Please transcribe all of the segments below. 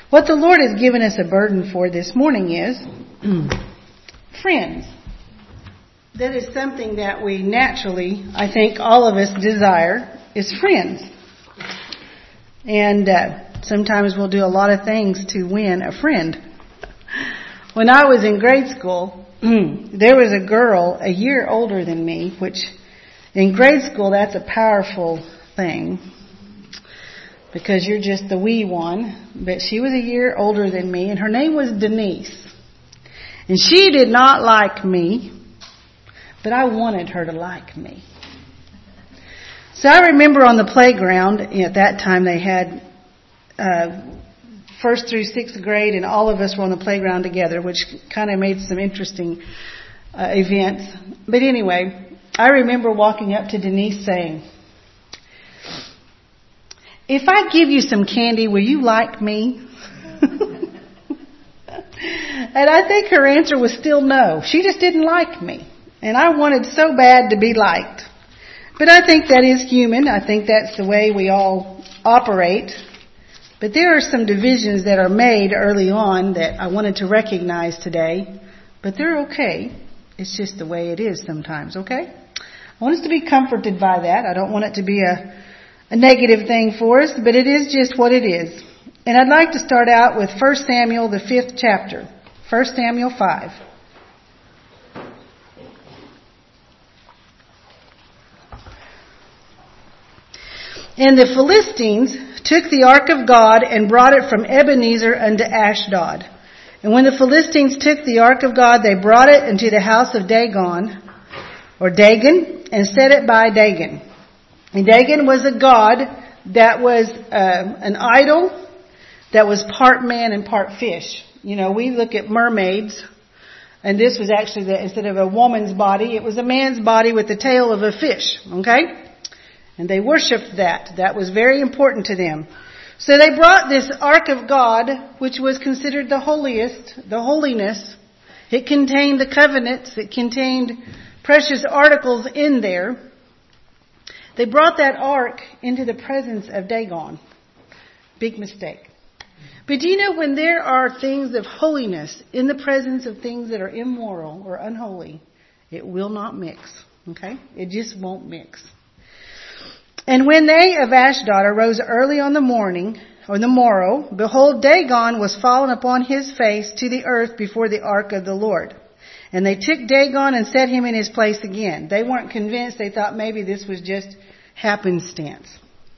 What the Lord has given us a burden for this morning is friends. That is something that we naturally, I think all of us desire, is friends. And sometimes we'll do a lot of things to win a friend. When I was in grade school, there was a girl a year older than me, which in grade school that's a powerful thing because you're just the wee one. But she was a year older than me, and her name was Denise. And she did not like me, but I wanted her to like me. So I remember on the playground, at that time they had first through sixth grade, and all of us were on the playground together, which kind of made some interesting events. But anyway, I remember walking up to Denise saying, "If I give you some candy, will you like me?" And I think her answer was still no. She just didn't like me. And I wanted so bad to be liked. But I think that is human. I think that's the way we all operate. But there are some divisions that are made early on that I wanted to recognize today. But they're okay. It's just the way it is sometimes, okay? I want us to be comforted by that. I don't want it to be a negative thing for us, but it is just what it is. And I'd like to start out with 1 Samuel, the 5th chapter. 1 Samuel 5. And the Philistines took the ark of God and brought it from Ebenezer unto Ashdod. And when the Philistines took the ark of God, they brought it into the house of Dagon, or Dagon, and set it by Dagon. And Dagon was a god that was an idol that was part man and part fish. You know, we look at mermaids, and this was actually, instead of a woman's body, it was a man's body with the tail of a fish, okay? And they worshipped that. That was very important to them. So they brought this ark of God, which was considered the holiest, the holiness. It contained the covenants. It contained precious articles in there. They brought that ark into the presence of Dagon. Big mistake. But do you know when there are things of holiness in the presence of things that are immoral or unholy, it will not mix. Okay? It just won't mix. And when they of Ashdod arose early on the morning, or the morrow, behold, Dagon was fallen upon his face to the earth before the ark of the Lord. And they took Dagon and set him in his place again. They weren't convinced. They thought maybe this was just happenstance.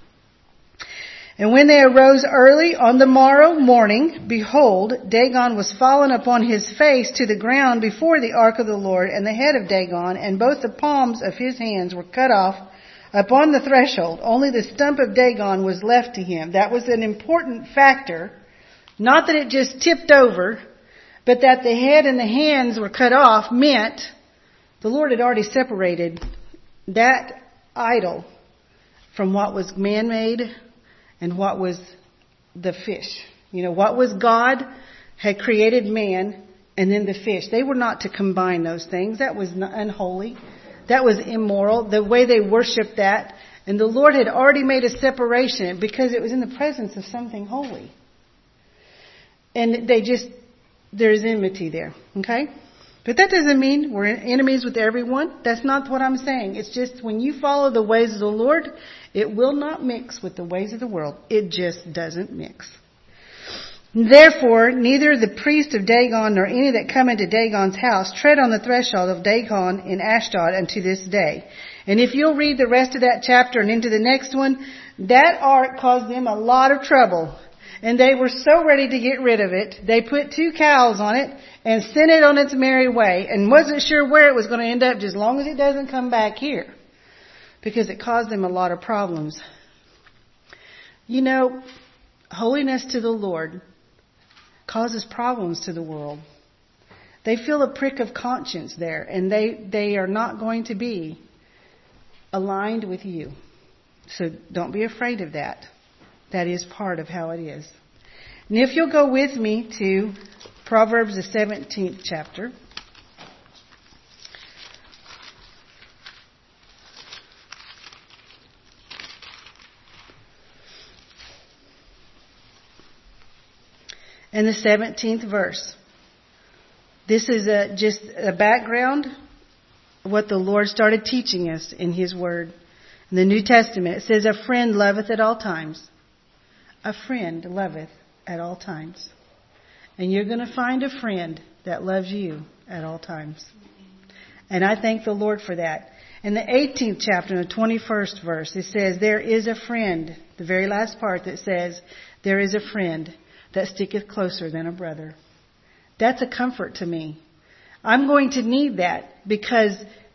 And when they arose early on the morrow morning, behold, Dagon was fallen upon his face to the ground before the ark of the Lord, and the head of Dagon and both the palms of his hands were cut off upon the threshold. Only the stump of Dagon was left to him. That was an important factor. Not that it just tipped over, but that the head and the hands were cut off meant the Lord had already separated that idol from what was man-made and what was the fish. You know, what was God had created man and then the fish. They were not to combine those things. That was unholy. That was immoral. The way they worshiped that. And the Lord had already made a separation because it was in the presence of something holy. And there's enmity there. Okay? But that doesn't mean we're enemies with everyone. That's not what I'm saying. It's just when you follow the ways of the Lord, it will not mix with the ways of the world. It just doesn't mix. Therefore, neither the priest of Dagon nor any that come into Dagon's house tread on the threshold of Dagon in Ashdod unto this day. And if you'll read the rest of that chapter and into the next one, that ark caused them a lot of trouble. And they were so ready to get rid of it, they put 2 cows on it and sent it on its merry way and wasn't sure where it was going to end up, just as long as it doesn't come back here. Because it caused them a lot of problems. You know, holiness to the Lord causes problems to the world. They feel a prick of conscience there, and they are not going to be aligned with you. So don't be afraid of that. That is part of how it is. And if you'll go with me to Proverbs, the 17th chapter. and the 17th verse. This is just a background of what the Lord started teaching us in His Word. In the New Testament, it says, a friend loveth at all times. A friend loveth at all times. And you're going to find a friend that loves you at all times. And I thank the Lord for that. In the 18th chapter, in the 21st verse, it says, there is a friend, the very last part that says, there is a friend that sticketh closer than a brother. That's a comfort to me. I'm going to need that because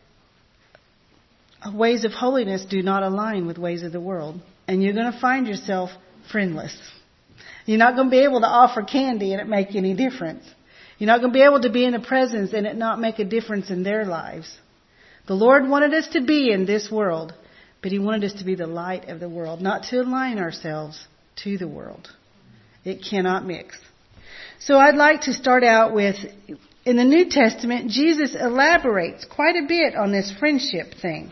ways of holiness do not align with ways of the world. And you're going to find yourself friendless. You're not going to be able to offer candy and it make any difference. You're not going to be able to be in the presence and it not make a difference in their lives. The Lord wanted us to be in this world, but He wanted us to be the light of the world, not to align ourselves to the world. It cannot mix. So I'd like to start out with, in the New Testament, Jesus elaborates quite a bit on this friendship thing.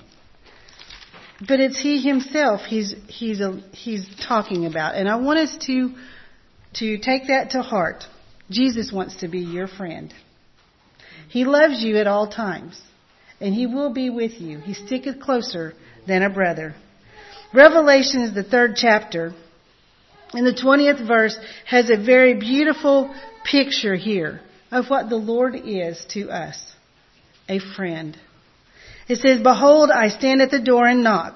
But it's He Himself He's talking about. And I want us to take that to heart. Jesus wants to be your friend. He loves you at all times. And He will be with you. He sticketh closer than a brother. Revelation is the 3rd chapter. And the 20th verse has a very beautiful picture here of what the Lord is to us. A friend. It says, behold, I stand at the door and knock.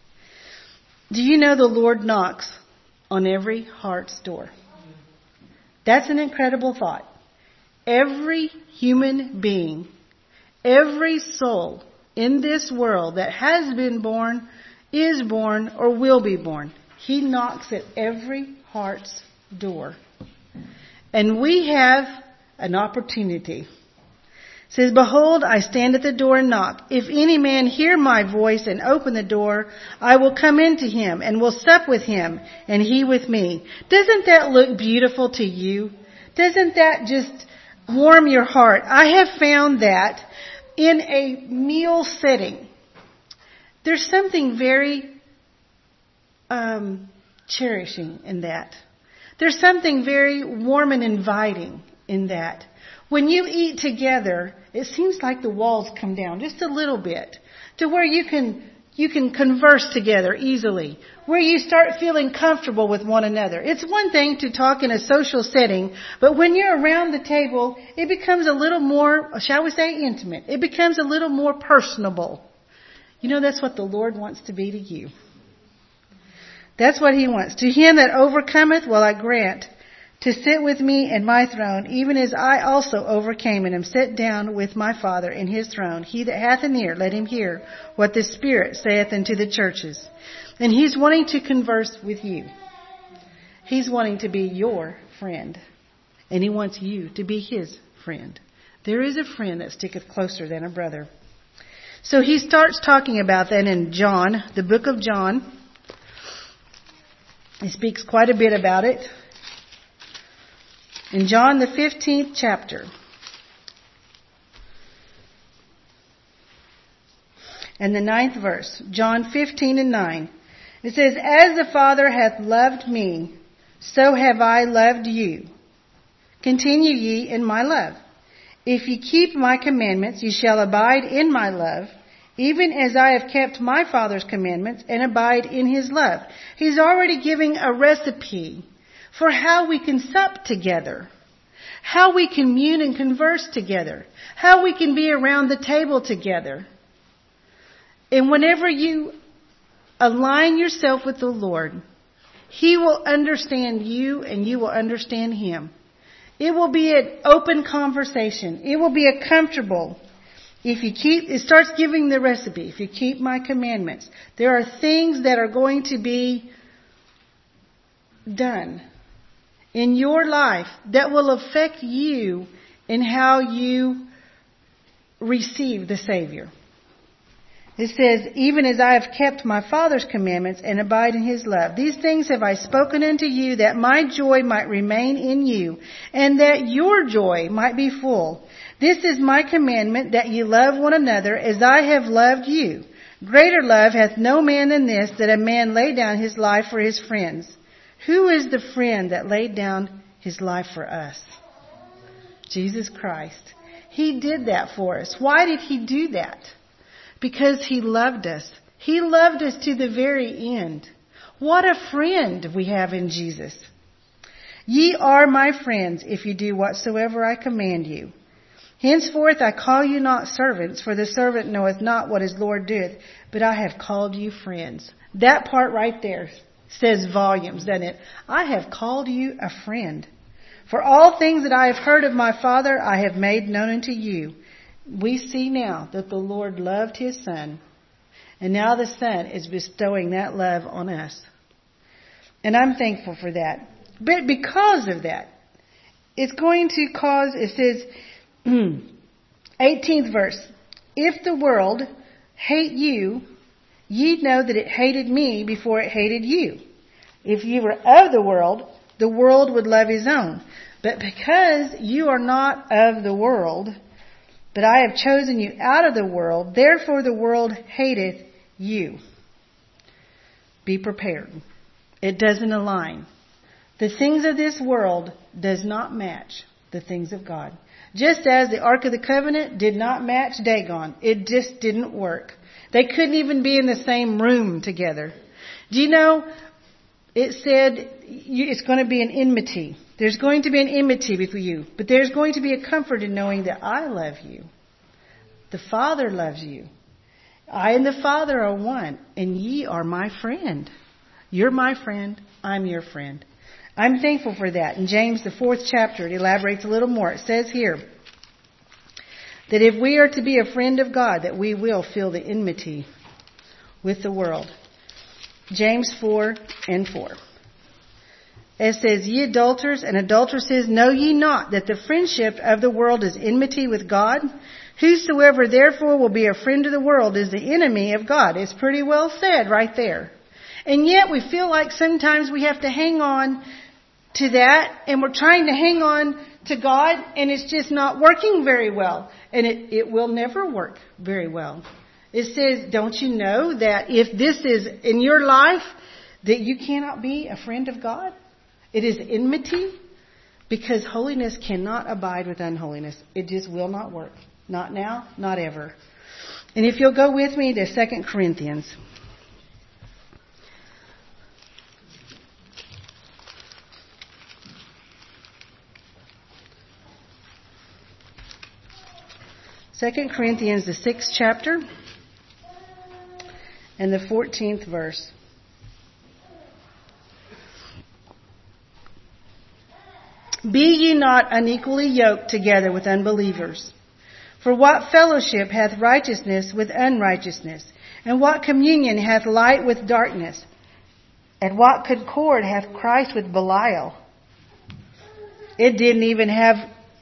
Do you know the Lord knocks on every heart's door? That's an incredible thought. Every human being, every soul in this world that has been born, is born, or will be born, He knocks at every heart's door. And we have an opportunity. It says, behold, I stand at the door and knock. If any man hear my voice and open the door, I will come into him and will sup with him and he with me. Doesn't that look beautiful to you? Doesn't that just warm your heart? I have found that in a meal setting, there's something very cherishing in that. There's something very warm and inviting in that. When you eat together, it seems like the walls come down just a little bit to where you can converse together easily, where you start feeling comfortable with one another. It's one thing to talk in a social setting, but when you're around the table, it becomes a little more, shall we say, intimate. It becomes a little more personable. You know, that's what the Lord wants to be to you. That's what He wants. To him that overcometh will I grant to sit with me in my throne, even as I also overcame and am set down with my Father in His throne. He that hath an ear, let him hear what the Spirit saith unto the churches. And He's wanting to converse with you. He's wanting to be your friend. And He wants you to be His friend. There is a friend that sticketh closer than a brother. So He starts talking about that in John, the book of John. He speaks quite a bit about it. In John, the 15th chapter, and the 9th verse, John 15 and 9, it says, as the Father hath loved me, so have I loved you. Continue ye in my love. If ye keep my commandments, ye shall abide in my love, even as I have kept my Father's commandments and abide in His love. He's already giving a recipe for how we can sup together, how we commune and converse together, how we can be around the table together. And whenever you align yourself with the Lord, He will understand you and you will understand Him. It will be an open conversation. It will be a comfortable. It starts giving the recipe. If you keep my commandments, there are things that are going to be done in your life that will affect you in how you receive the Savior. It says, even as I have kept my Father's commandments and abide in His love. These things have I spoken unto you, that my joy might remain in you, and that your joy might be full. This is my commandment, that ye love one another as I have loved you. Greater love hath no man than this, that a man lay down his life for his friends. Who is the friend that laid down His life for us. Jesus Christ. He did that for us. Why did He do that? Because He loved us. He loved us to the very end. What a friend we have in Jesus. Ye are my friends if you do whatsoever I command you. Henceforth I call you not servants, for the servant knoweth not what his Lord doeth, but I have called you friends. That part right there says volumes, doesn't it? I have called you a friend. For all things that I have heard of my Father, I have made known unto you. We see now that the Lord loved His Son, and now the Son is bestowing that love on us. And I'm thankful for that. But because of that, it's going to cause, it says, 18th verse, if the world hate you, ye know that it hated me before it hated you. If you were of the world would love his own. But because you are not of the world, but I have chosen you out of the world, therefore the world hateth you. Be prepared. It doesn't align. The things of this world does not match the things of God. Just as the Ark of the Covenant did not match Dagon. It just didn't work. They couldn't even be in the same room together. Do you know, it said it's going to be an enmity. There's going to be an enmity with you. But there's going to be a comfort in knowing that I love you. The Father loves you. I and the Father are one. And ye are my friend. You're my friend. I'm your friend. I'm thankful for that. In James, the 4th chapter, it elaborates a little more. It says here that if we are to be a friend of God, that we will feel the enmity with the world. James 4:4. It says, ye adulterers and adulteresses, know ye not that the friendship of the world is enmity with God? Whosoever therefore will be a friend of the world is the enemy of God. It's pretty well said right there. And yet we feel like sometimes we have to hang on to that, and we're trying to hang on to God, and it's just not working very well. And it will never work very well. It says, don't you know that if this is in your life, that you cannot be a friend of God? It is enmity, because holiness cannot abide with unholiness. It just will not work. Not now, not ever. And if you'll go with me to 2 Corinthians. 2 Corinthians, the 6th chapter, and the 14th verse. Be ye not unequally yoked together with unbelievers. For what fellowship hath righteousness with unrighteousness? And what communion hath light with darkness? And what concord hath Christ with Belial? It didn't even have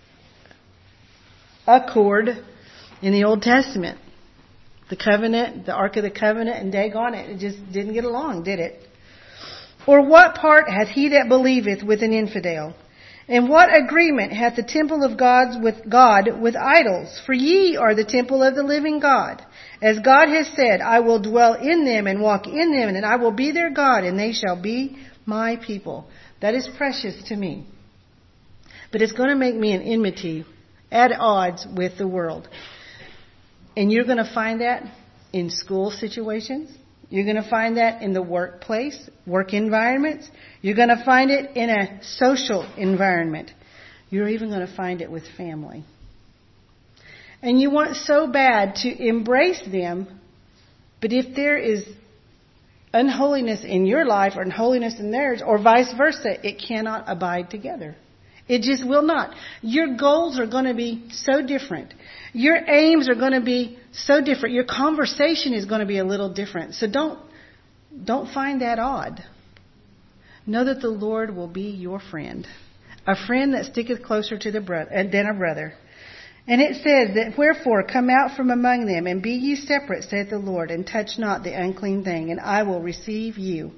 a cord in the Old Testament. The covenant, the Ark of the Covenant, and Dagon, it just didn't get along, did it? Or what part hath he that believeth with an infidel? And what agreement hath the temple of God with idols? For ye are the temple of the living God. As God has said, I will dwell in them and walk in them, and I will be their God, and they shall be my people. That is precious to me. But it's going to make me an enmity, at odds with the world. And you're going to find that in school situations. You're going to find that in the workplace, work environments. You're going to find it in a social environment. You're even going to find it with family. And you want so bad to embrace them, but if there is unholiness in your life or unholiness in theirs, or vice versa, it cannot abide together. It just will not. Your goals are going to be so different. Your aims are going to be so different. Your conversation is going to be a little different. So don't find that odd. Know that the Lord will be your friend. A friend that sticketh closer to than a brother. And it says that, wherefore come out from among them, and be ye separate, saith the Lord, and touch not the unclean thing, and I will receive you.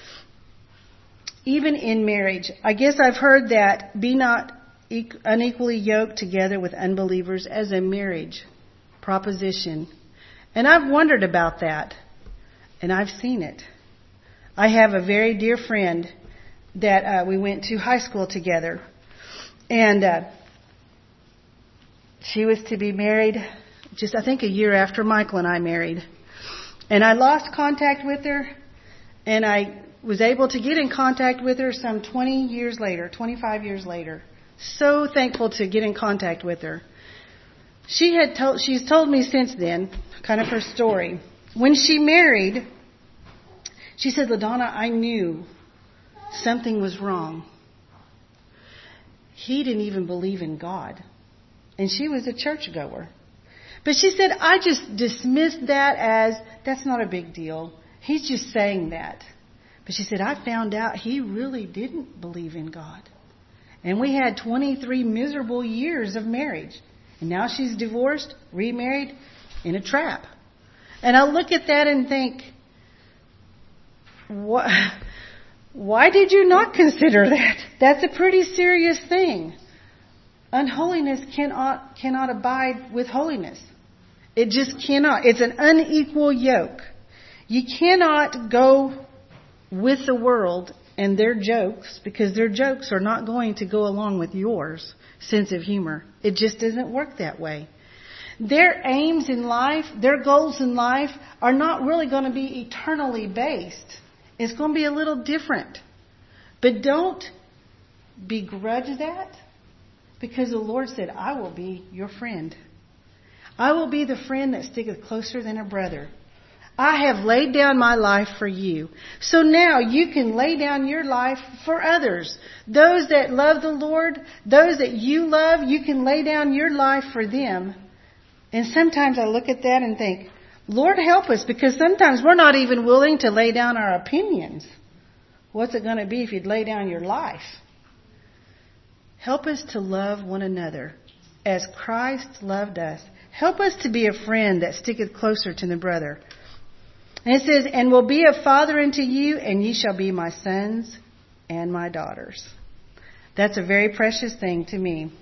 Even in marriage, I guess I've heard that be not unequally yoked together with unbelievers as a marriage proposition. And I've wondered about that. And I've seen it. I have a very dear friend that we went to high school together. And she was to be married just, I think, a year after Michael and I married. And I lost contact with her, and I was able to get in contact with her some 20 years later, 25 years later. So thankful to get in contact with her. She's told me since then, kind of her story. When she married, she said, LaDonna, I knew something was wrong. He didn't even believe in God. And she was a churchgoer. But she said, I just dismissed that as, that's not a big deal. He's just saying that. But she said, I found out he really didn't believe in God. And we had 23 miserable years of marriage. And now she's divorced, remarried, in a trap. And I look at that and think, why did you not consider that? That's a pretty serious thing. Unholiness cannot abide with holiness. It just cannot. It's an unequal yoke. You cannot go with the world and their jokes, because their jokes are not going to go along with yours sense of humor. It just doesn't work that way. Their aims in life, their goals in life are not really going to be eternally based. It's going to be a little different. But don't begrudge that, because the Lord said, I will be your friend. I will be the friend that sticketh closer than a brother. I have laid down my life for you. So now you can lay down your life for others. Those that love the Lord, those that you love, you can lay down your life for them. And sometimes I look at that and think, Lord, help us, because sometimes we're not even willing to lay down our opinions. What's it going to be if you'd lay down your life? Help us to love one another as Christ loved us. Help us to be a friend that sticketh closer to the brother. And it says, and will be a father unto you, and ye shall be my sons and my daughters. That's a very precious thing to me.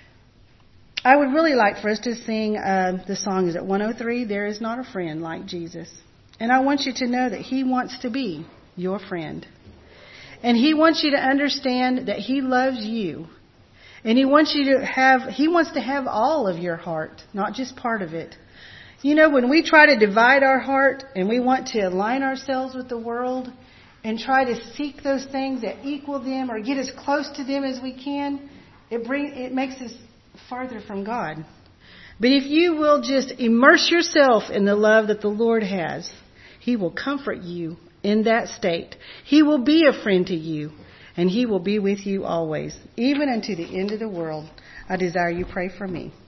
I would really like for us to sing the song, is it 103? There is not a friend like Jesus. And I want you to know that He wants to be your friend. And He wants you to understand that He loves you. And He wants to have all of your heart, not just part of it. You know, when we try to divide our heart and we want to align ourselves with the world and try to seek those things that equal them or get as close to them as we can, it makes us farther from God. But if you will just immerse yourself in the love that the Lord has, He will comfort you in that state. He will be a friend to you, and He will be with you always, even unto the end of the world. I desire you pray for me.